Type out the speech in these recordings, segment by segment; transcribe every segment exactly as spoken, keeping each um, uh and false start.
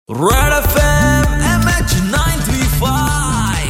Red FM M H nine three five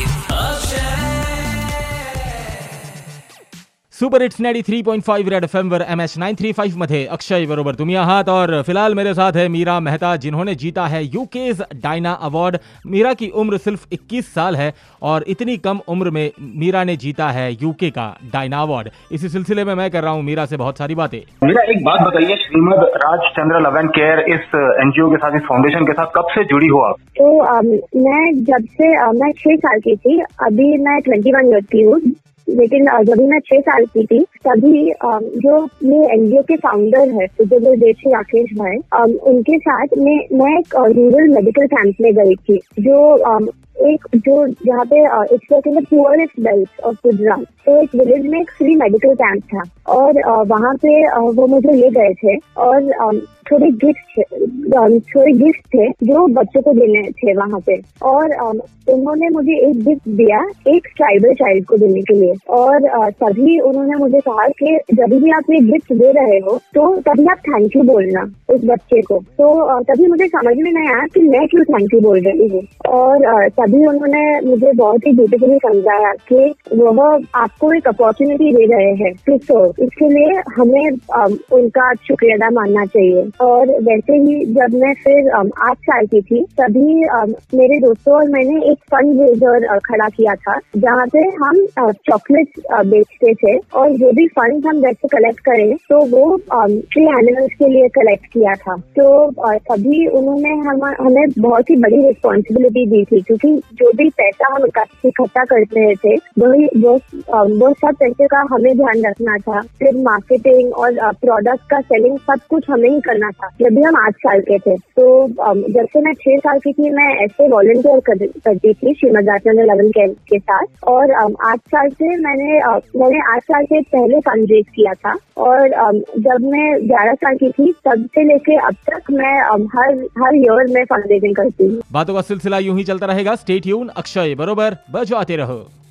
super hits ninety three point five red FM वर M H nine three five मध्ये अक्षय बरोबर तुम्ही आहात और फिलहाल मेरे साथ है मीरा मेहता जिन्होंने जीता है यूकेज डायना अवार्ड। मीरा की उम्र सिर्फ इक्कीस साल है और इतनी कम उम्र में मीरा ने जीता है यूके का डायना अवार्ड। इसी सिलसिले में मैं कर रहा हूँ मीरा से बहुत सारी बातें। मीरा, एक बात बताइए, Shrimad Rajchandra love and care इस एनजीओ के साथ, इस फाउंडेशन के साथ कब से जुड़ी हो आप? तो um, मैं जब से uh, मैं छह साल की थी, अभी मैं ट्वेंटी वन ईयर की हूँ, लेकिन जब मैं छह साल की थी तभी जो ये एनजीओ के फाउंडर है सुदेशी राकेश भाई, उनके साथ मैं मैं एक रूरल मेडिकल कैंप में गई थी, जो एक जो जहाँ पे it's like in the poorest belt of Gujarat. तो एक विलेज में एक फ्री मेडिकल कैंप था और वहाँ पे वो मुझे ले गए थे और थोड़े गिफ्ट थोड़े गिफ्ट थे जो बच्चों को देने थे वहाँ पे। और उन्होंने मुझे एक गिफ्ट दिया एक ट्राइबल चाइल्ड को देने के लिए, और तभी उन्होंने मुझे कहा कि जब भी आप ये गिफ्ट दे रहे हो तो तभी आप थैंक यू बोलना उस बच्चे को। तो तभी मुझे समझ में नहीं आया कि मैं क्यों थैंक यू बोल रही हूँ, और तभी उन्होंने मुझे बहुत ही ब्यूटीफुली समझाया कि वह आपको एक अपॉर्चुनिटी दे रहे हैं टू सर्व, इसके लिए हमें उनका शुक्रिया अदा मानना चाहिए। और वैसे ही जब मैं फिर आठ साल की थी तभी मेरे दोस्तों और मैंने एक फंड रेजर खड़ा किया था जहाँ पे हम चॉकलेट बेचते थे, और जो भी फंड हम जैसे कलेक्ट करें तो वो थ्री एनिमल्स के लिए कलेक्ट किया था। तो तभी उन्होंने हम हमें बहुत ही बड़ी रिस्पॉन्सिबिलिटी दी थी, क्योंकि जो भी पैसा हम इकट्ठा करते थे वही वो वो सब पैसे का हमें ध्यान रखना था। फिर मार्केटिंग और प्रोडक्ट का सेलिंग सब कुछ हमें ही करना था जब भी हम आठ साल के थे। तो जब से मैं छह साल की थी मैं ऐसे वॉलंटियर कर, करती थी Shrimad Rajchandra love and care के साथ, और आठ साल से मैंने मैंने आठ साल से पहले फंड रेज किया था, और जब मैं ग्यारह साल की थी तब से लेके अब तक मैं हर हर ईयर में फंड रेजिंग करती हूँ। बातों का सिलसिला यूं ही चलता रहेगा। स्टे ट्यून, अक्षय बरोबर बजाते रहो।